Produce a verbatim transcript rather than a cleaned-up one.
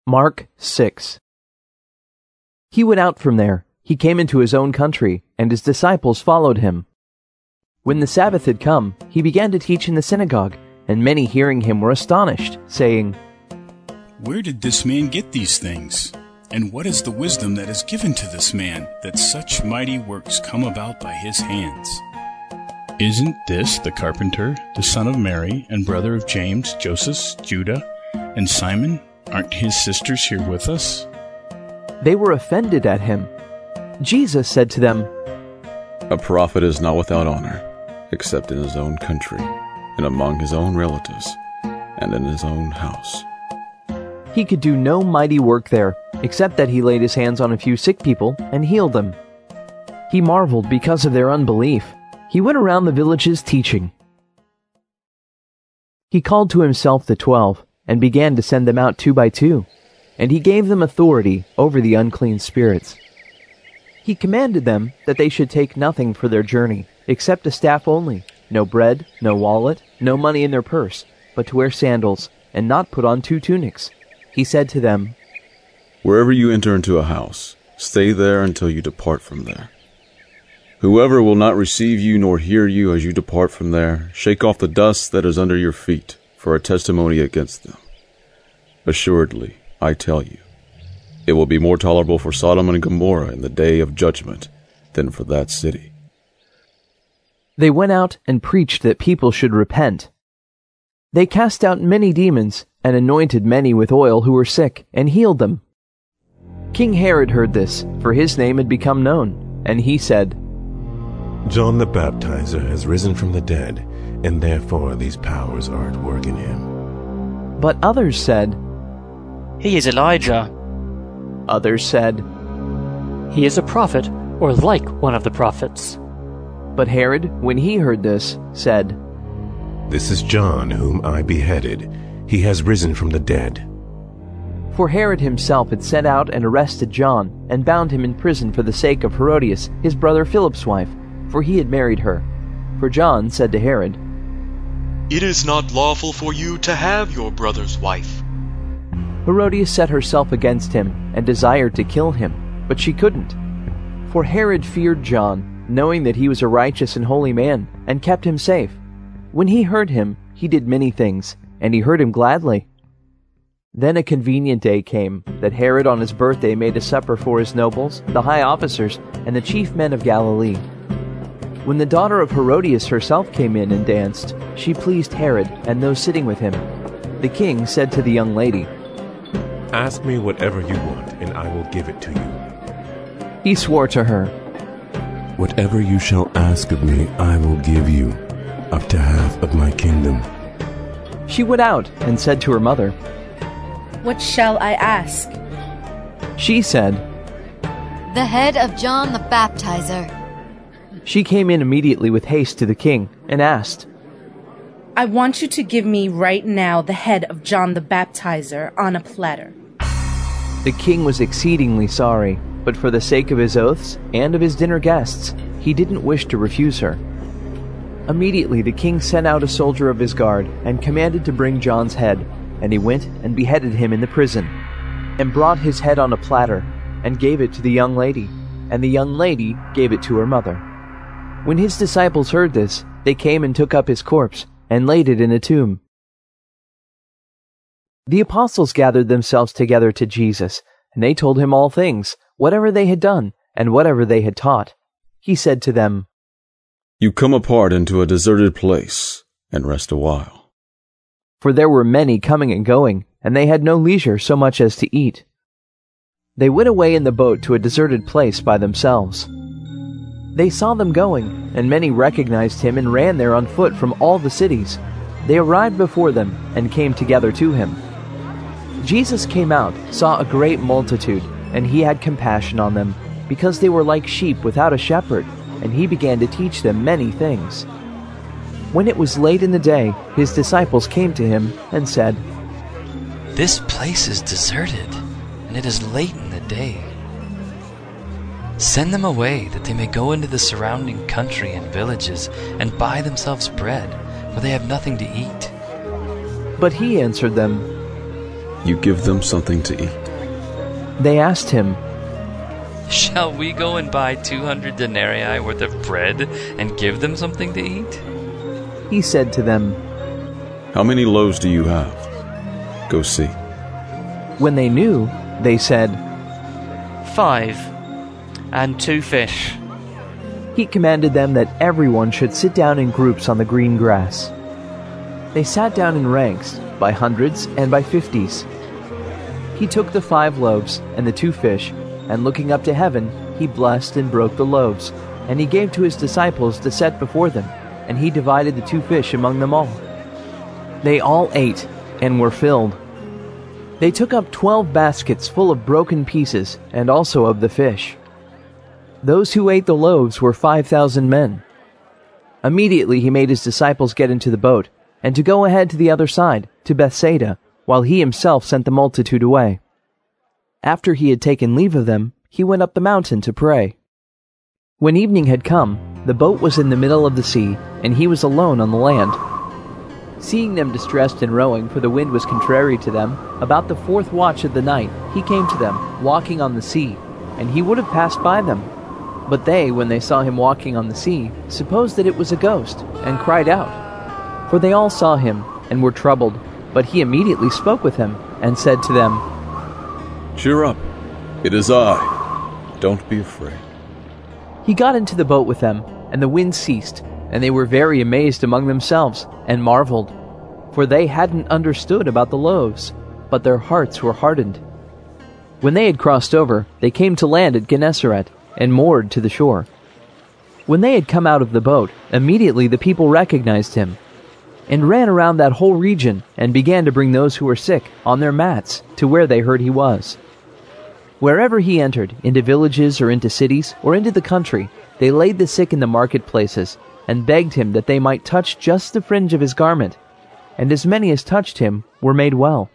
Mark six. He went out from there. He came into his own country, and his disciples followed him. When the Sabbath had come, he began to teach in the synagogue, and many hearing him were astonished, saying, "Where did this man get these things? And what is the wisdom that is given to this man, that such mighty works come about by his hands? Isn't this the carpenter, the son of Mary, and brother of James, Joseph, Judah, and Simon? Aren't his sisters here with us?" They were offended at him. Jesus said to them, "A prophet is not without honor, except in his own country, and among his own relatives, and in his own house." He could do no mighty work there, except that he laid his hands on a few sick people and healed them. He marveled because of their unbelief. He went around the villages teaching. He called to himself the twelve, and began to send them out two by two, and he gave them authority over the unclean spirits. He commanded them that they should take nothing for their journey, except a staff only, no bread, no wallet, no money in their purse, but to wear sandals, and not put on two tunics. He said to them, "Wherever you enter into a house, stay there until you depart from there. Whoever will not receive you nor hear you as you depart from there, shake off the dust that is under your feet for a testimony against them. Assuredly, I tell you, it will be more tolerable for Sodom and Gomorrah in the day of judgment than for that city." They went out and preached that people should repent. They cast out many demons, and anointed many with oil who were sick, and healed them. King Herod heard this, for his name had become known, and he said, "John the Baptizer has risen from the dead, and therefore these powers are at work in him." But others said, "He is Elijah." Others said, "He is a prophet, or like one of the prophets." But Herod, when he heard this, said, "This is John whom I beheaded. He has risen from the dead." For Herod himself had sent out and arrested John, and bound him in prison for the sake of Herodias, his brother Philip's wife, for he had married her. For John said to Herod, "It is not lawful for you to have your brother's wife." Herodias set herself against him, and desired to kill him, but she couldn't. For Herod feared John, knowing that he was a righteous and holy man, and kept him safe. When he heard him, he did many things, and he heard him gladly. Then a convenient day came, that Herod on his birthday made a supper for his nobles, the high officers, and the chief men of Galilee. When the daughter of Herodias herself came in and danced, she pleased Herod and those sitting with him. The king said to the young lady, "Ask me whatever you want, and I will give it to you." He swore to her, "Whatever you shall ask of me, I will give you, up to half of my kingdom." She went out and said to her mother, "What shall I ask?" She said, "The head of John the Baptizer." She came in immediately with haste to the king and asked, "I want you to give me right now the head of John the Baptizer on a platter." The king was exceedingly sorry, but for the sake of his oaths and of his dinner guests, he didn't wish to refuse her. Immediately the king sent out a soldier of his guard and commanded to bring John's head, and he went and beheaded him in the prison, and brought his head on a platter, and gave it to the young lady, and the young lady gave it to her mother. When his disciples heard this, they came and took up his corpse, and laid it in a tomb. The apostles gathered themselves together to Jesus, and they told him all things, whatever they had done, and whatever they had taught. He said to them, "You come apart into a deserted place, and rest a while." For there were many coming and going, and they had no leisure so much as to eat. They went away in the boat to a deserted place by themselves. They saw them going, and many recognized him and ran there on foot from all the cities. They arrived before them and came together to him. Jesus came out, saw a great multitude, and he had compassion on them, because they were like sheep without a shepherd, and he began to teach them many things. When it was late in the day, his disciples came to him and said, "This place is deserted, and it is late in the day. Send them away, that they may go into the surrounding country and villages and buy themselves bread, for they have nothing to eat." But he answered them, you give them something to eat. They asked him, Shall we go and buy two hundred denarii worth of bread and give them something to eat? He said to them, How many loaves do you have? Go see. When they knew, they said, Five, and two fish. He commanded them that everyone should sit down in groups on the green grass. They sat down in ranks, by hundreds and by fifties. He took the five loaves and the two fish, and looking up to heaven, he blessed and broke the loaves, and he gave to his disciples to set before them, and he divided the two fish among them all. They all ate, and were filled. They took up twelve baskets full of broken pieces, and also of the fish. Those who ate the loaves were five thousand men. Immediately he made his disciples get into the boat, and to go ahead to the other side, to Bethsaida, while he himself sent the multitude away. After he had taken leave of them, he went up the mountain to pray. When evening had come, the boat was in the middle of the sea, and he was alone on the land. Seeing them distressed in rowing, for the wind was contrary to them, about the fourth watch of the night, he came to them, walking on the sea, and he would have passed by them. But they, when they saw him walking on the sea, supposed that it was a ghost, and cried out. For they all saw him, and were troubled. But he immediately spoke with them, and said to them, Cheer up, it is I. Don't be afraid. He got into the boat with them, and the wind ceased, and they were very amazed among themselves, and marveled. For they hadn't understood about the loaves, but their hearts were hardened. When they had crossed over, they came to land at Gennesaret, and moored to the shore. When they had come out of the boat, immediately the people recognized him, and ran around that whole region, and began to bring those who were sick on their mats to where they heard he was. Wherever he entered, into villages or into cities or into the country, they laid the sick in the marketplaces, and begged him that they might touch just the fringe of his garment. And as many as touched him were made well.